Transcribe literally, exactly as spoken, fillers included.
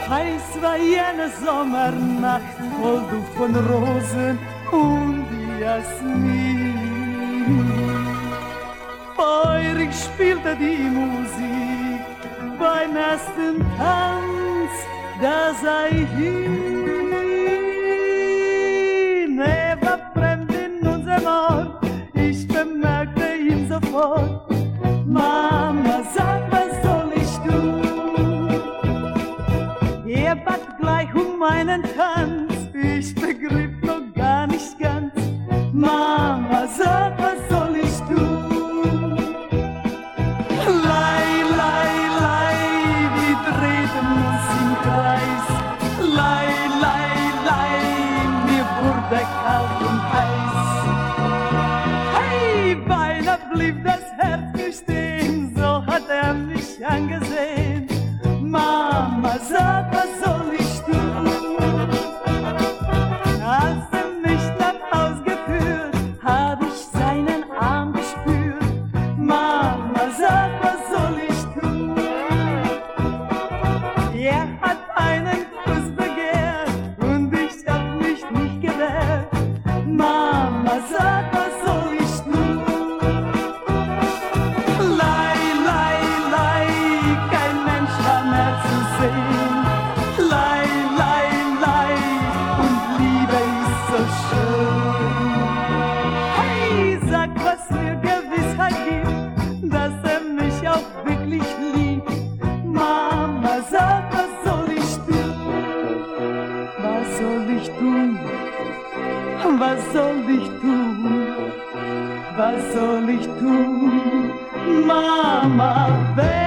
Heiß war jene Sommernacht, voll Duft von Rosen und Jasmin. Feurig spielte die Musik beim ersten Tanz, da sei hin. Er war fremd in unserem Ort, ich bemerkte ihn sofort. Mama, sag, was soll ich tun? Er bat gleich um meinen Tanz, ich begriff noch gar nicht ganz. Mama, sag, was soll ich tun? Lei, lei, lei, wir drehten uns im Kreis. Lei, lei, lei, mir wurde kalt und heiß. Hey, beinahe blieb das Herz mir stehen, so hat er mich angesehen. Mama, sag, was soll ich tun? Als er mich nach Haus geführt, hab ich seinen Arm gespürt. Mama, sag, was soll ich tun? Er hat einen Kuss begehrt und ich hab mich nicht gewehrt. Mama, sag, was soll ich tun? Lei, lei, lei, kein Mensch war mehr zu sehen. Lei, lei, lei, und Liebe ist so schön. Hey, sag, was mir Gewissheit gibt, dass er mich auch wirklich liebt. Mama, sag, was soll ich tun? Was soll ich tun? Was soll ich tun? Was soll ich tun? Mama, wer